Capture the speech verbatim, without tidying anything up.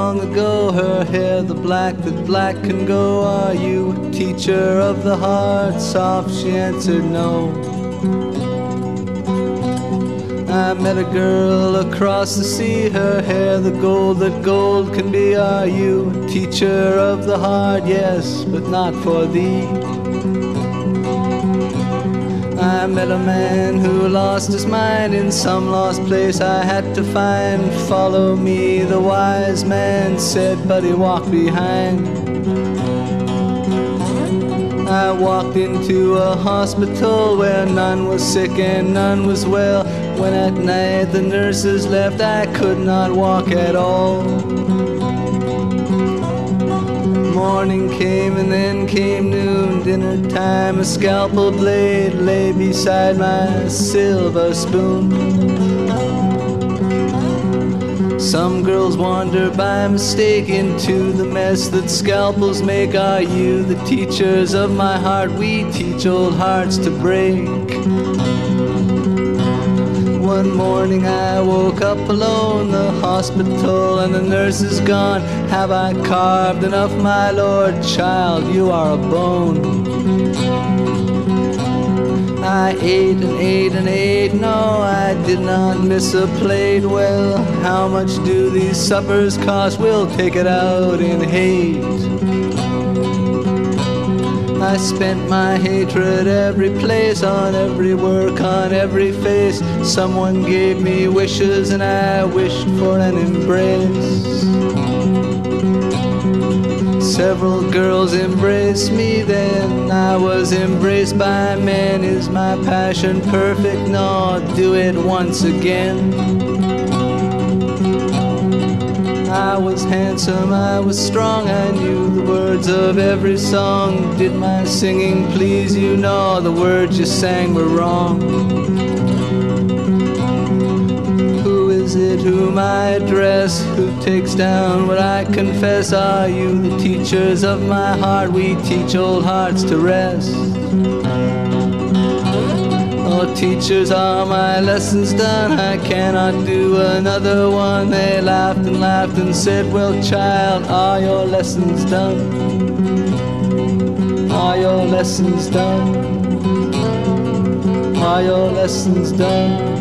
long ago, her hair the black that black can go. Are you a teacher of the heart? Soft she answered no. I met a girl across the sea, her hair the gold that gold can be. Are you a teacher of the heart? Yes, but not for thee. I met a man who lost his mind in some lost place I had to find. Follow me, the wise man said, but he walked behind. I walked into a hospital where none was sick and none was well. When at night the nurses left, I could not walk at all. Morning came and then came noon, dinner time. A scalpel blade lay beside my silver spoon. Some girls wander by mistake into the mess that scalpels make. Are you the teachers of my heart? We teach old hearts to break. One morning I woke up alone, the hospital and the nurse is gone. Have I carved enough, my lord? Child, you are a bone. I ate and ate and ate, no, I did not miss a plate. Well, how much do these suppers cost? We'll take it out in hate. I spent my hatred every place, on every work, on every face. Someone gave me wishes and I wished for an embrace. Several girls embraced me, then I was embraced by men. Is my passion perfect? No, do it once again. I was handsome, I was strong, I knew the words of every song. Did my singing please you? No, the words you sang were wrong. Who is it whom I address? Who takes down what I confess? Are you the teachers of my heart? We teach old hearts to rest. Oh, teachers, are my lessons done? I cannot do another one. They laughed and laughed and said, well, child, are your lessons done? Are your lessons done? Are your lessons done?